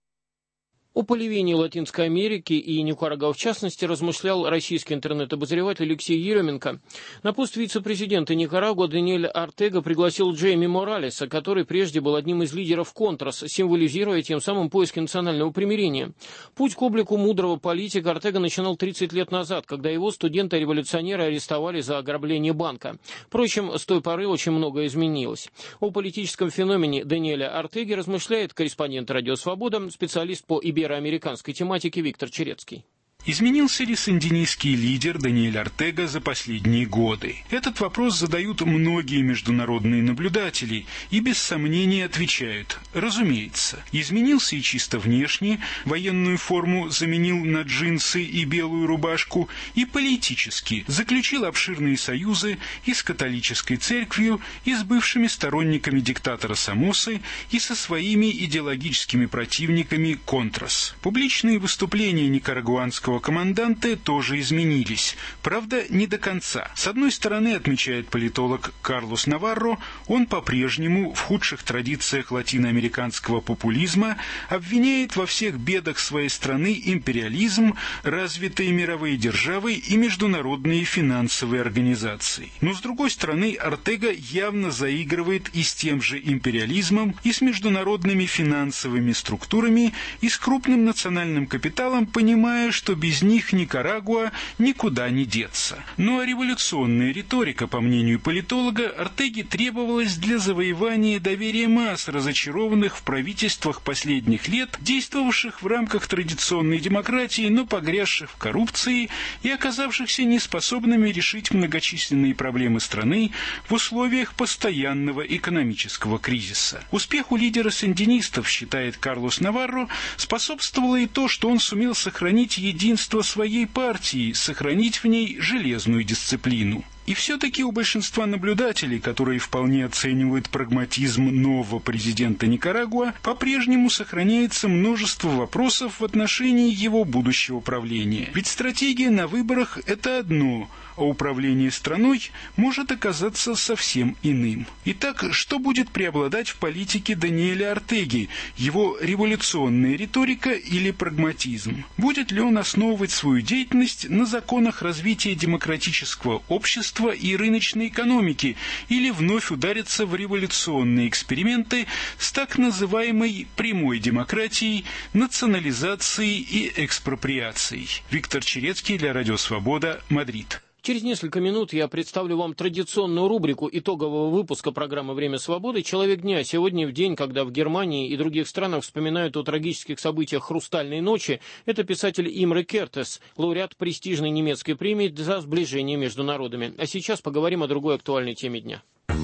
О поливении Латинской Америки и Никарагуа в частности размышлял российский интернет-обозреватель Алексей Еременко. На пост вице-президента Никарагуа Даниэль Ортега пригласил Джейми Моралеса, который прежде был одним из лидеров Контрас, символизируя тем самым поиски национального примирения. Путь к облику мудрого политика Ортега начинал 30 лет назад, когда его студенты-революционеры арестовали за ограбление банка. Впрочем, с той поры очень многое изменилось. О политическом феномене Даниэля Ортеги размышляет корреспондент «Радио Свобода», специалист по американской тематики Виктор Черецкий. Изменился ли сандинистский лидер Даниэль Ортега за последние годы? Этот вопрос задают многие международные наблюдатели и без сомнения отвечают: разумеется. Изменился и чисто внешне, военную форму заменил на джинсы и белую рубашку, и политически заключил обширные союзы и с католической церковью, и с бывшими сторонниками диктатора Сомосы, и со своими идеологическими противниками Контрас. Публичные выступления никарагуанского команданты тоже изменились. Правда, не до конца. С одной стороны, отмечает политолог Карлос Наварро, он по-прежнему в худших традициях латиноамериканского популизма обвиняет во всех бедах своей страны империализм, развитые мировые державы и международные финансовые организации. Но с другой стороны, Ортега явно заигрывает и с тем же империализмом, и с международными финансовыми структурами, и с крупным национальным капиталом, понимая, что без них Никарагуа никуда не деться. Ну а революционная риторика, по мнению политолога, Ортеге требовалась для завоевания доверия масс, разочарованных в правительствах последних лет, действовавших в рамках традиционной демократии, но погрязших в коррупции и оказавшихся неспособными решить многочисленные проблемы страны в условиях постоянного экономического кризиса. Успеху лидера сандинистов, считает Карлос Наварро, способствовало и то, что он сумел сохранить единство своей партии, сохранить в ней железную дисциплину. И все-таки у большинства наблюдателей, которые вполне оценивают прагматизм нового президента Никарагуа, по-прежнему сохраняется множество вопросов в отношении его будущего правления. Ведь стратегия на выборах – это одно, а управление страной может оказаться совсем иным. Итак, что будет преобладать в политике Даниэля Ортеги, его революционная риторика или прагматизм? Будет ли он основывать свою деятельность на законах развития демократического общества и рыночной экономики, или вновь удариться в революционные эксперименты с так называемой прямой демократией, национализацией и экспроприацией? Виктор Черецкий для Радио Свобода, Мадрид. Через несколько минут я представлю вам традиционную рубрику итогового выпуска программы «Время свободы. Человек дня». Сегодня в день, когда в Германии и других странах вспоминают о трагических событиях «Хрустальной ночи», это писатель Имре Кертес, лауреат престижной немецкой премии за сближение между народами. А сейчас поговорим о другой актуальной теме дня.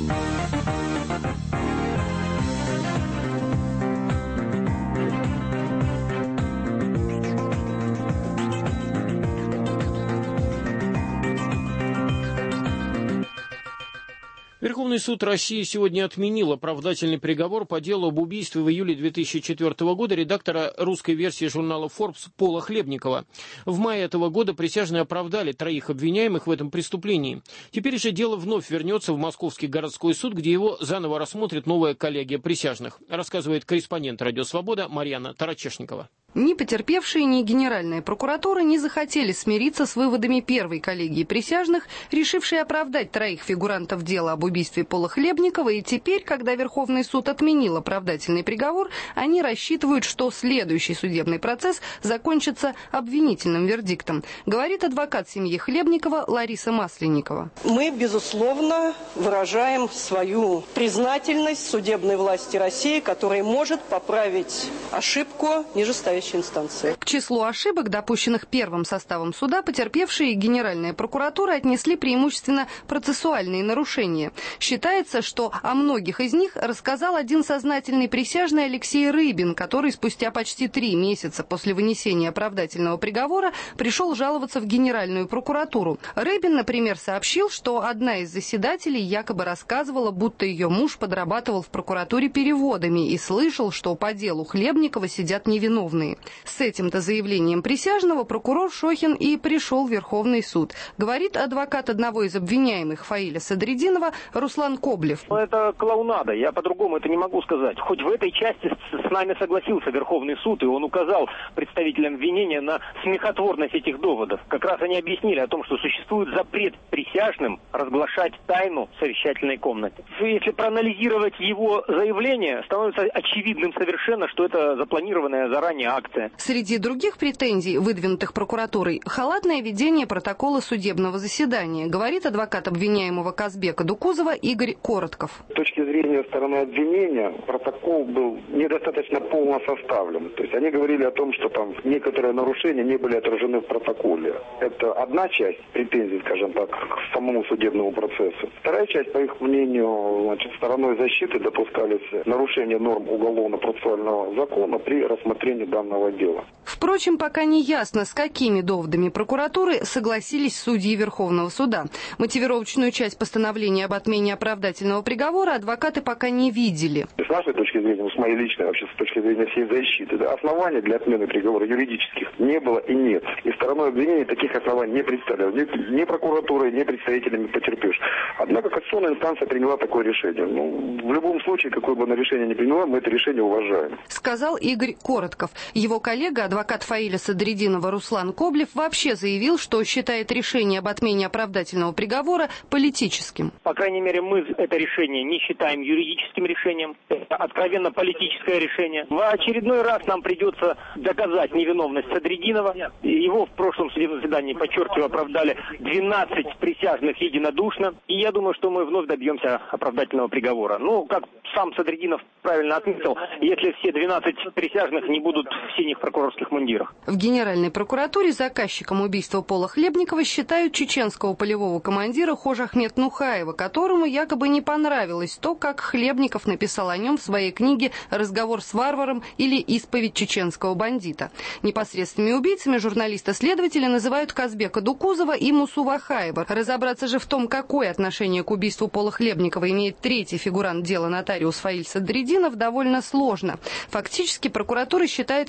Верховный суд России сегодня отменил оправдательный приговор по делу об убийстве в июле 2004 года редактора русской версии журнала Forbes Пола Хлебникова. В мае этого года присяжные оправдали 3 обвиняемых в этом преступлении. Теперь же дело вновь вернется в Московский городской суд, где его заново рассмотрит новая коллегия присяжных, рассказывает корреспондент «Радио Свобода» Марьяна Тарачешникова. Ни потерпевшие, ни Генеральная прокуратура не захотели смириться с выводами первой коллегии присяжных, решившей оправдать 3 фигурантов дела об убийстве Пола Хлебникова, и теперь, когда Верховный суд отменил оправдательный приговор, они рассчитывают, что следующий судебный процесс закончится обвинительным вердиктом, говорит адвокат семьи Хлебникова Лариса Масленникова. Мы, безусловно, выражаем свою признательность судебной власти России, которая может поправить ошибку нижестоящей инстанции. К числу ошибок, допущенных первым составом суда, потерпевшие и Генеральная прокуратура отнесли преимущественно процессуальные нарушения. Считается, что о многих из них рассказал один сознательный присяжный Алексей Рыбин, который спустя почти 3 месяца после вынесения оправдательного приговора пришел жаловаться в Генеральную прокуратуру. Рыбин, например, сообщил, что одна из заседателей якобы рассказывала, будто ее муж подрабатывал в прокуратуре переводами и слышал, что по делу Хлебникова сидят невиновные. С этим-то заявлением присяжного прокурор Шохин и пришел в Верховный суд, говорит адвокат одного из обвиняемых Фаиля Садридинова Руслан Коблев. Это клоунада, я по-другому это не могу сказать. Хоть в этой части с нами согласился Верховный суд, и он указал представителям обвинения на смехотворность этих доводов. Как раз они объяснили о том, что существует запрет присяжным разглашать тайну в совещательной комнате. Если проанализировать его заявление, становится очевидным совершенно, что это запланированная заранее акция. Среди других претензий, выдвинутых прокуратурой, халатное ведение протокола судебного заседания, говорит адвокат обвиняемого Казбека Дукузова Игорь Коротков. С точки зрения стороны обвинения, протокол был недостаточно полно составлен. То есть они говорили о том, что там некоторые нарушения не были отражены в протоколе. Это одна часть претензий, скажем так, к самому судебному процессу. Вторая часть, по их мнению, стороной защиты допускались нарушения норм уголовно-процессуального закона при рассмотрении данного дела. Впрочем, пока не ясно, с какими доводами прокуратуры согласились судьи Верховного суда. Мотивировочную часть постановления об отмене оправдательного приговора адвокаты пока не видели. С нашей точки зрения, с моей личной, вообще с точки зрения всей защиты, оснований для отмены приговора юридических не было и нет. И стороной обвинения таких оснований не представлял ни прокуратурой, ни представителями потерпевших. Однако кассационная инстанция приняла такое решение. В любом случае, какое бы она решение ни приняла, мы это решение уважаем. Сказал Игорь Коротков. Его коллега, адвокат Фаиля Садридинова Руслан Коблев, вообще заявил, что считает решение об отмене оправдательного приговора политическим. По крайней мере, мы это решение не считаем юридическим решением. Это откровенно политическое решение. В очередной раз нам придется доказать невиновность Садридинова. Его в прошлом судебном заседании, подчеркиваю, оправдали 12 присяжных единодушно. И я думаю, что мы вновь добьемся оправдательного приговора. Как сам Садридинов правильно отметил, если все 12 присяжных не будут в синих прокурорских мундирах. В Генеральной прокуратуре заказчиком убийства Пола Хлебникова считают чеченского полевого командира Хожахмет Нухаева, которому якобы не понравилось то, как Хлебников написал о нем в своей книге «Разговор с варваром» или «Исповедь чеченского бандита». Непосредственными убийцами журналиста-следователи называют Казбека Дукузова и Мусу Вахаева. Разобраться же в том, какое отношение к убийству Пола Хлебникова имеет третий фигурант дела нотариус Фаиль Садридинов, довольно сложно. Фактически прокуратура считает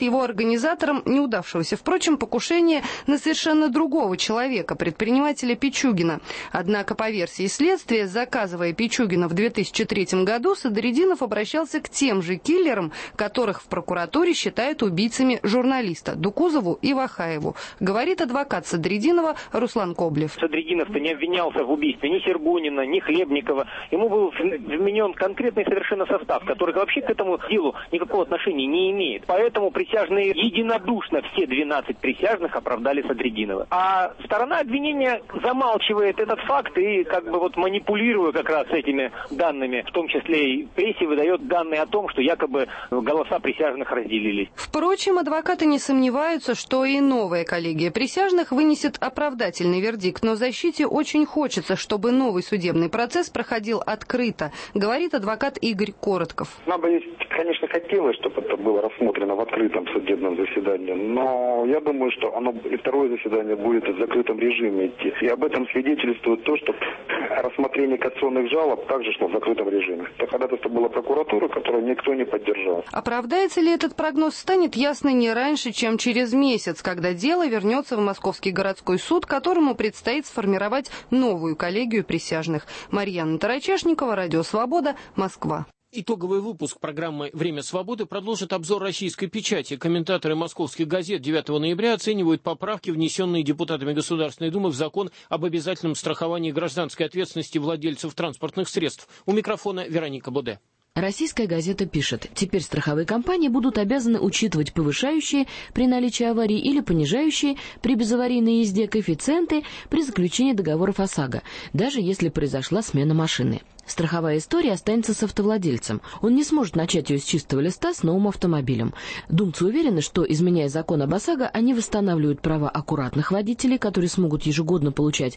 его организатором неудавшегося, впрочем, покушения на совершенно другого человека, предпринимателя Пичугина. Однако, по версии следствия, заказывая Пичугина в 2003 году, Садриддинов обращался к тем же киллерам, которых в прокуратуре считают убийцами журналиста Дукузову и Вахаеву, говорит адвокат Садриддинова Руслан Коблев. Садриддинов-то не обвинялся в убийстве ни Сергунина, ни Хлебникова. Ему был вменен конкретный совершенно состав, который вообще к этому делу никакого отношения не имеет. Поэтому присяжные единодушно, все 12 присяжных, оправдали Садриддинова. А сторона обвинения замалчивает этот факт и как бы вот манипулируя как раз этими данными, в том числе и прессе, выдает данные о том, что якобы голоса присяжных разделились. Впрочем, адвокаты не сомневаются, что и новая коллегия присяжных вынесет оправдательный вердикт, но защите очень хочется, чтобы новый судебный процесс проходил открыто, говорит адвокат Игорь Коротков. Нам бы, конечно, хотелось, чтобы это было рассмотрено в открытом судебном заседании, но я думаю, что и второе заседание будет в закрытом режиме идти. И об этом свидетельствует то, что рассмотрение кассационных жалоб также шло в закрытом режиме. Это ходатайство было прокуратура, которую никто не поддержал. Оправдается ли этот прогноз, станет ясно не раньше, чем через месяц, когда дело вернется в Московский городской суд, которому предстоит сформировать новую коллегию присяжных. Марьяна Тарачешникова, Радио Свобода, Москва. Итоговый выпуск программы «Время свободы» продолжит обзор российской печати. Комментаторы московских газет 9 ноября оценивают поправки, внесенные депутатами Государственной Думы в закон об обязательном страховании гражданской ответственности владельцев транспортных средств. У микрофона Вероника Боде. Российская газета пишет, теперь страховые компании будут обязаны учитывать повышающие при наличии аварии или понижающие при безаварийной езде коэффициенты при заключении договоров ОСАГО, даже если произошла смена машины. Страховая история останется с автовладельцем. Он не сможет начать ее с чистого листа с новым автомобилем. Думцы уверены, что, изменяя закон об ОСАГО, они восстанавливают права аккуратных водителей, которые смогут ежегодно получать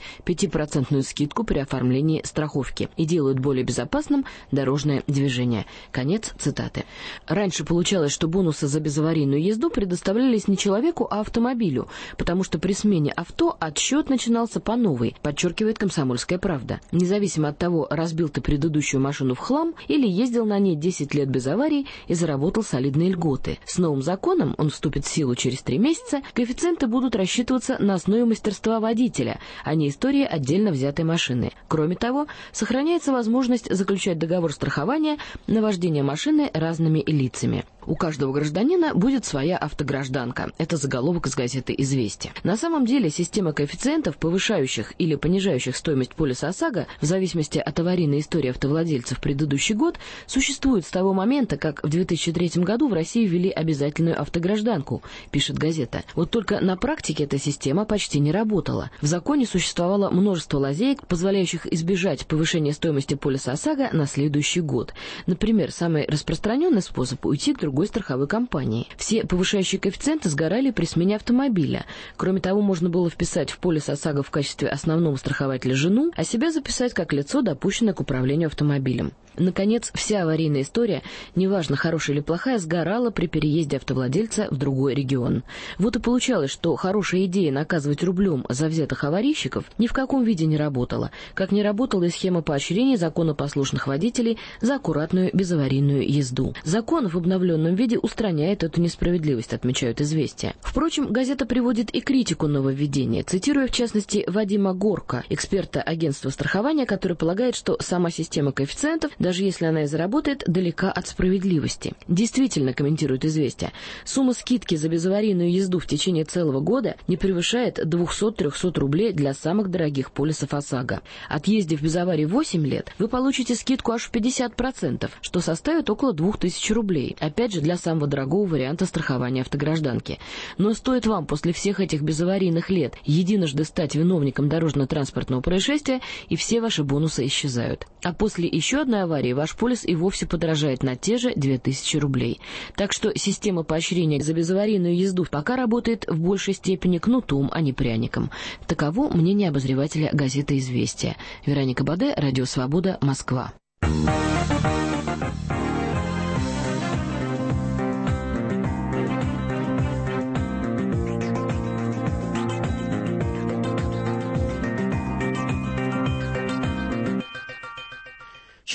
5% скидку при оформлении страховки и делают более безопасным дорожное движение. Конец цитаты. Раньше получалось, что бонусы за безаварийную езду предоставлялись не человеку, а автомобилю, потому что при смене авто отсчет начинался по новой, подчеркивает «Комсомольская правда». Независимо от того, разбил предыдущую машину в хлам или ездил на ней 10 лет без аварий и заработал солидные льготы. С новым законом, он вступит в силу через 3 месяца, коэффициенты будут рассчитываться на основе мастерства водителя, а не истории отдельно взятой машины. Кроме того, сохраняется возможность заключать договор страхования на вождение машины разными лицами. У каждого гражданина будет своя автогражданка. Это заголовок из газеты «Известия». На самом деле система коэффициентов, повышающих или понижающих стоимость полиса ОСАГО в зависимости от аварийной истории автовладельца в предыдущий год, существует с того момента, как в 2003 году в России ввели обязательную автогражданку, пишет газета. Вот только на практике эта система почти не работала. В законе существовало множество лазеек, позволяющих избежать повышения стоимости полиса ОСАГО на следующий год. Например, самый распространенный способ – уйти к другой страховой компании. Все повышающие коэффициенты сгорали при смене автомобиля. Кроме того, можно было вписать в полис ОСАГО в качестве основного страхователя жену, а себя записать как лицо, допущенное к управлению автомобилем. Наконец, вся аварийная история, неважно, хорошая или плохая, сгорала при переезде автовладельца в другой регион. Вот и получалось, что хорошая идея наказывать рублем за взятых аварийщиков ни в каком виде не работала, как не работала и схема поощрения законопослушных водителей за аккуратную безаварийную езду. Закон в обновленном виде устраняет эту несправедливость, отмечают «Известия». Впрочем, газета приводит и критику нововведения, цитируя в частности Вадима Горка, эксперта агентства страхования, который полагает, что сама система коэффициентов, даже если она и заработает, далека от справедливости. Действительно, комментирует «Известия», сумма скидки за безаварийную езду в течение целого года не превышает 200-300 рублей для самых дорогих полисов ОСАГО. Отъездив без аварии 8 лет, вы получите скидку аж в 50%, что составит около 2000 рублей. Опять же, для самого дорогого варианта страхования автогражданки. Но стоит вам после всех этих безаварийных лет единожды стать виновником дорожно-транспортного происшествия, и все ваши бонусы исчезают. А после еще одной аварии ваш полис и вовсе подорожает на те же 2000 рублей. Так что система поощрения за безаварийную езду пока работает в большей степени кнутом, а не пряником. Таково мнение обозревателя газеты «Известия». Вероника Боде, Радио Свобода, Москва.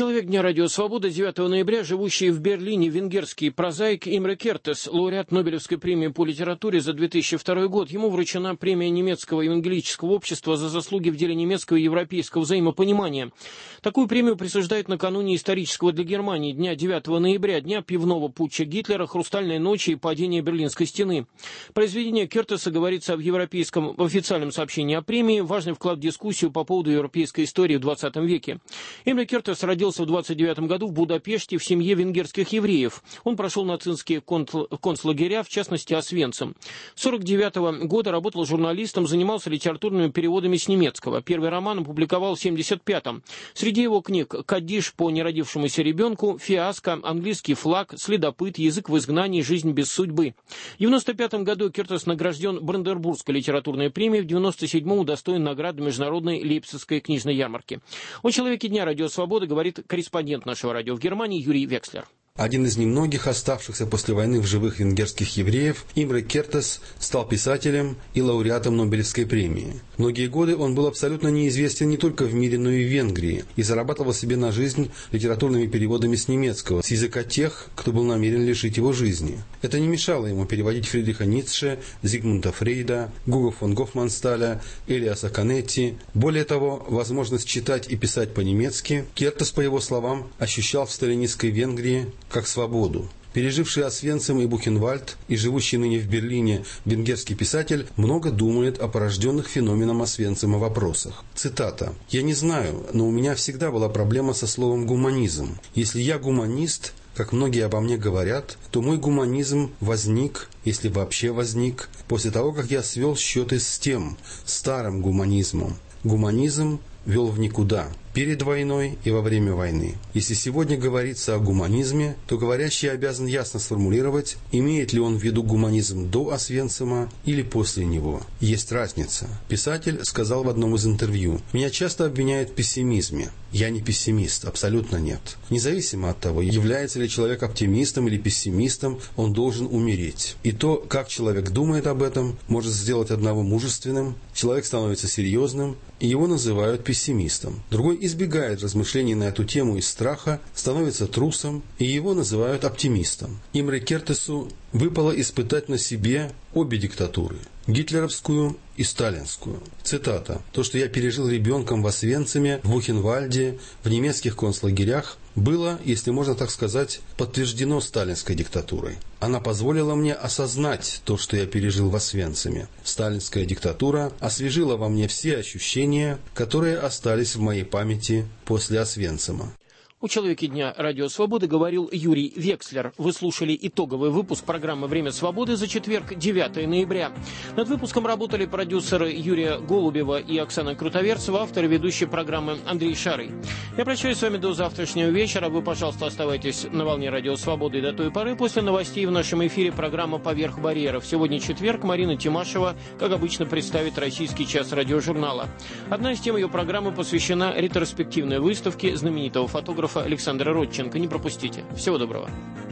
Человек дня Радио Свобода 9 ноября, живущий в Берлине венгерский прозаик Имре Кертес, лауреат Нобелевской премии по литературе за 2002 год. Ему вручена премия немецкого евангелического общества за заслуги в деле немецкого и европейского взаимопонимания. Такую премию присуждают накануне исторического для Германии дня 9 ноября, дня пивного путча Гитлера, хрустальной ночи и падения Берлинской стены. Произведение Кертеса говорится в европейском официальном сообщении о премии, важный вклад в дискуссию по поводу европейской истории в 20 веке. Имре Кертес родился в 29 году в Будапеште в семье венгерских евреев. Он прошел нацистские концлагеря, в частности Освенцим. С 1949 года работал журналистом, занимался литературными переводами с немецкого. Первый роман опубликовал в 1975-м. Среди его книг «Кадиш по неродившемуся ребенку», «Фиаско», «Английский флаг», «Следопыт», «Язык в изгнании», «Жизнь без судьбы». В 1995 году Кертес награжден Бранденбургской литературной премией, в 1997-м удостоен награды Международной Лейпцигской книжной ярмарки. О человеке дня Радио Свобода говорит корреспондент нашего радио в Германии Юрий Векслер. Один из немногих оставшихся после войны в живых венгерских евреев, Имре Кертес стал писателем и лауреатом Нобелевской премии. Многие годы он был абсолютно неизвестен не только в мире, но и в Венгрии, и зарабатывал себе на жизнь литературными переводами с немецкого, с языка тех, кто был намерен лишить его жизни. Это не мешало ему переводить Фридриха Ницше, Зигмунда Фрейда, Гуго фон Гофмансталя, Элиаса Канетти. Более того, возможность читать и писать по-немецки Кертес, по его словам, ощущал в сталинистской Венгрии как свободу. Переживший Освенцим и Бухенвальд и живущий ныне в Берлине венгерский писатель много думает о порожденных феноменом Освенцима вопросах. Цитата. «Я не знаю, но у меня всегда была проблема со словом «гуманизм». Если я гуманист, как многие обо мне говорят, то мой гуманизм возник, если вообще возник, после того, как я свел счеты с тем, старым гуманизмом. Гуманизм вел в никуда, перед войной и во время войны. Если сегодня говорится о гуманизме, то говорящий обязан ясно сформулировать, имеет ли он в виду гуманизм до Освенцима или после него. Есть разница. Писатель сказал в одном из интервью: «Меня часто обвиняют в пессимизме. Я не пессимист, абсолютно нет. Независимо от того, является ли человек оптимистом или пессимистом, он должен умереть. И то, как человек думает об этом, может сделать одного мужественным, человек становится серьезным, и его называют пессимистом. Другой избегает размышлений на эту тему из страха, становится трусом, и его называют оптимистом». Имре Кертесу выпало испытать на себе обе диктатуры – гитлеровскую и сталинскую. Цитата. «То, что я пережил ребенком в Освенциме, в Бухенвальде, в немецких концлагерях, было, если можно так сказать, подтверждено сталинской диктатурой. Она позволила мне осознать то, что я пережил в Освенциме. Сталинская диктатура освежила во мне все ощущения, которые остались в моей памяти после Освенцима». У «Человеке дня» Радио Свободы говорил Юрий Векслер. Вы слушали итоговый выпуск программы «Время свободы» за четверг, 9 ноября. Над выпуском работали продюсеры Юрия Голубева и Оксана Крутоверцева, автор и ведущий программы Андрей Шарый. Я прощаюсь с вами до завтрашнего вечера. Вы, пожалуйста, оставайтесь на волне Радио Свободы до той поры. После новостей в нашем эфире программа «Поверх барьеров». Сегодня четверг. Марина Тимашева, как обычно, представит российский час радиожурнала. Одна из тем ее программы посвящена ретроспективной выставке знаменитого фотографа Александра Родченко. Не пропустите. Всего доброго.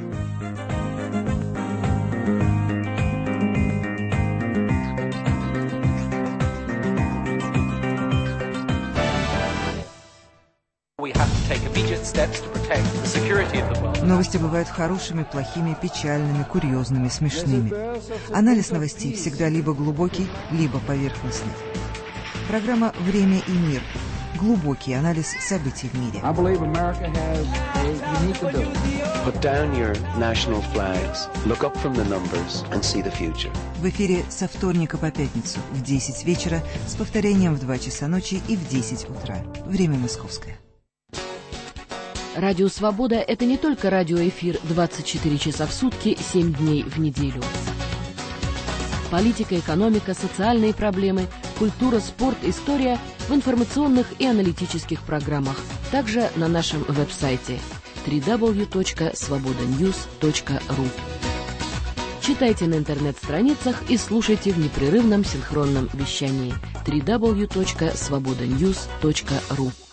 Новости бывают хорошими, плохими, печальными, курьезными, смешными. Анализ новостей всегда либо глубокий, либо поверхностный. Программа «Время и мир». Глубокий анализ событий в мире. В эфире со вторника по пятницу в 10 вечера с повторением в 2 часа ночи и в 10 утра. Время московское. Радио «Свобода» — это не только радиоэфир 24 часа в сутки, 7 дней в неделю. Политика, экономика, социальные проблемы, культура, спорт, история в информационных и аналитических программах. Также на нашем веб-сайте www.svobodanews.ru. Читайте на интернет-страницах и слушайте в непрерывном синхронном вещании www.svobodanews.ru.